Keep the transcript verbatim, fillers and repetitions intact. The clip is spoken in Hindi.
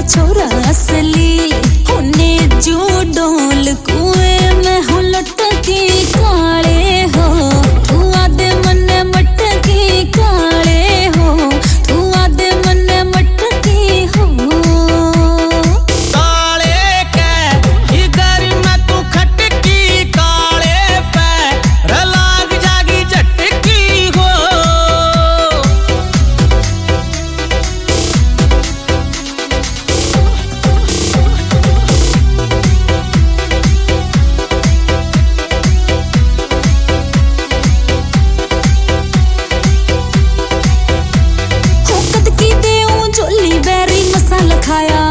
छोरा असली होने जो डोल कुएं में हो लटकी काले हो तू आदे मन्ने मटकी काले हो तू आदे मन्ने मटकी हो काले के इधर में तू खटकी काले पे लाग जागी झटकी हो खाया